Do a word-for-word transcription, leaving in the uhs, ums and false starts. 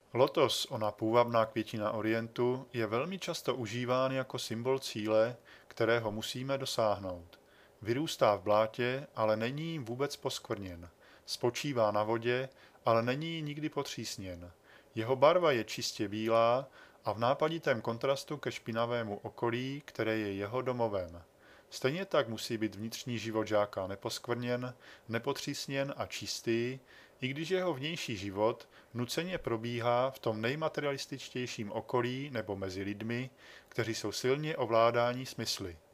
Lotos, ona půvabná květina Orientu, je velmi často užíván jako symbol cíle, kterého musíme dosáhnout. Vyrůstá v blátě, ale není jím vůbec poskvrněn. Spočívá na vodě, ale není nikdy potřísněn. Jeho barva je čistě bílá a v nápaditém kontrastu ke špinavému okolí, které je jeho domovem. Stejně tak musí být vnitřní život žáka neposkvrněn, nepotřísněn a čistý, i když jeho vnější život nuceně probíhá v tom nejmaterialističtějším okolí nebo mezi lidmi, kteří jsou silně ovládáni smysly.